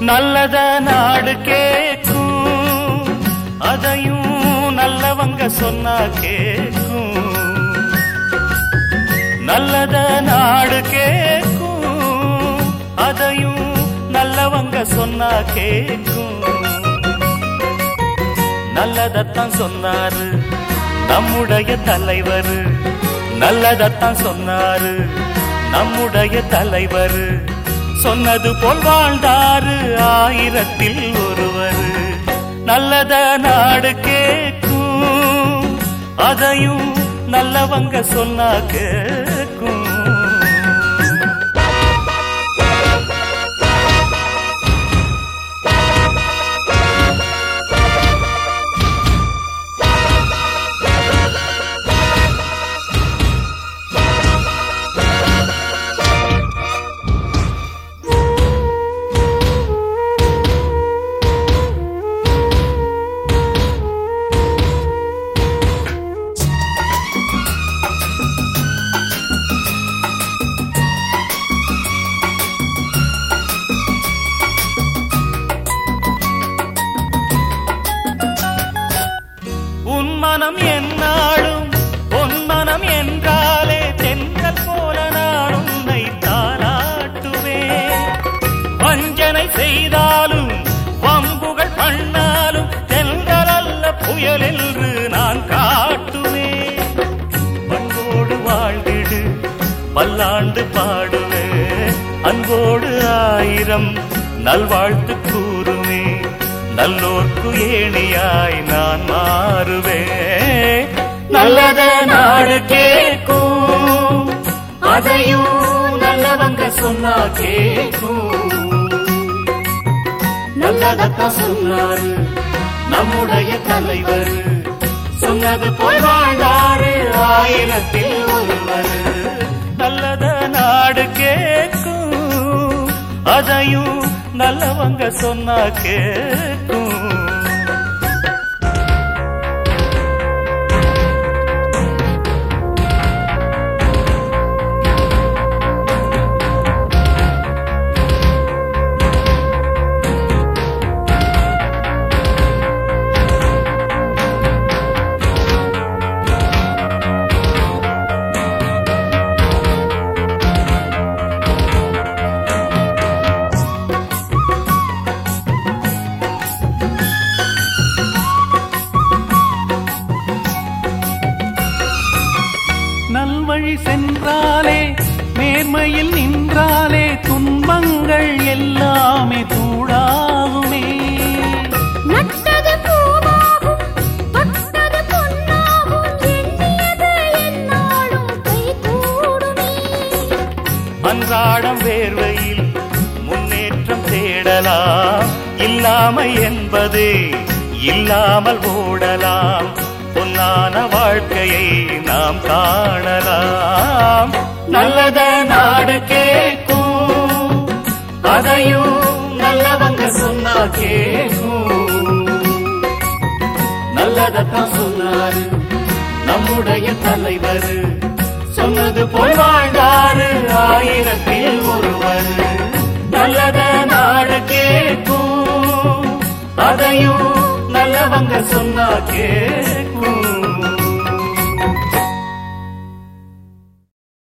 நல்லத நாடு கேக்கும், அதையும் நல்லவங்க சொன்னா கேக்கும். நல்லத நாடு கேக்கும், அதையும் நல்லவங்க சொன்னா கேக்கும். நல்லதத்தான் சொன்னாரு நம்முடைய தலைவர், நல்லதத்தான் சொன்னாரு நம்முடைய தலைவர். சொன்னது போல் வாழ்ந்தாரு ஆயிரத்தில் ஒருவர். நல்லத நாடு கேக்கும், அதையும் நல்லவங்க சொன்னா கேக்கும். மனம் என்னாலும் பொன்மனம் என்றாலே தென்றல் போல நான் உன்னை தாலாட்டுவேன். வஞ்சனை செய்தாலும் வம்புகள் பண்ணாலும் தென்றல் அல்ல புயல் என்று நான் காட்டுவேன். பண்போடு வாழ்ந்திடு பல்லாண்டு பாடுவேன், அன்போடு 1000 நல்வாழ்த்து கூறுவேன். நல்லோர்க்கு ஏணியாய் நான் மாறுவேன். நல்லத நாடு கேக்கும், அதையும் நல்லவங்க சொன்னா கேக்கும். நல்லதத்தான் சொன்னாரு நம்முடைய தலைவர், சொன்னது போய் வாழ்ந்தாரு ஆயிரத்தில் ஒருவர். நல்லத நாடு கேக்கும், அதையும் நல்லவங்க சொன்னா கேக்கும். நல்வழி சென்றாலே நேர்மையில் நின்றாலே துன்பங்கள் எல்லாமே தூளாகுமே. நட்டது பூவாகும், தொட்டது பொன்னாகும், எண்ணியது என்னாலும் கைகூடுமே. அன்றாடம் வேர்வையில் முன்னேற்றம் தேடலாம், இல்லாமை என்பதே இல்லாமல் ஓடலாம். பொன்னான வாழ்க்கையை நாம் காணலாம். நல்லத நாடு கேக்கும், அதையும் நல்லவங்க சொன்னா கேக்கும். நல்லதத்தான் சொன்னாரு நம்முடைய தலைவர், சொன்னது போய் வாழ்ந்தாரு ஆயிரத்தில் ஒருவர். நல்லத நாடு கேக்கும், அதையும் நல்லவங்க சொன்னா கேக்கும்.